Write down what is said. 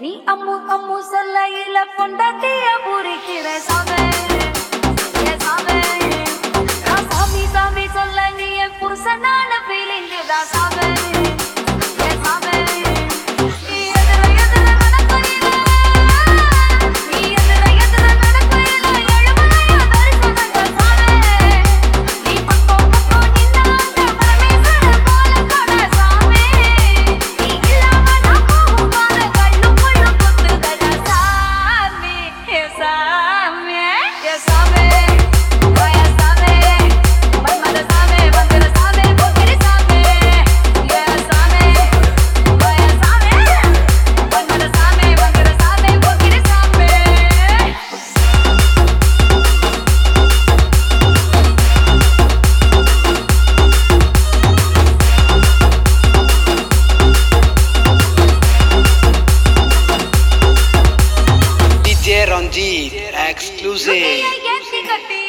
நீ அம்மு அம்மு சொல்லையில பொண்டாட்டிய பூரிக்கிற சாமி சாமி நான் சாமி சாமி சொல்ல நீ என் புருஷனான ஃபீலிங் தான் சாமி சாமி நீ எதிர எதிர நடக்கையில நீ எதிர எதிர நடக்கையில எழுமலையா தரிசனங்கள் சாமி நீ பக்கம் பக்கம் நின்னாங்க பரமேஸ்வர போல கொட சாமி நீ இல்லாம நான் போகும் போது கள்ளு முள்ளு குத்துதடா சாமி சாமி சாமி ஓய சாமி மன்மத சாமி வந்தர சாமி போக்கிரி சாமி சாமி ஓய சாமி மன்மத சாமி வந்தர சாமி போக்கிரி சாமி DJ Ranjit exclusive. ஏத்தி கட்டி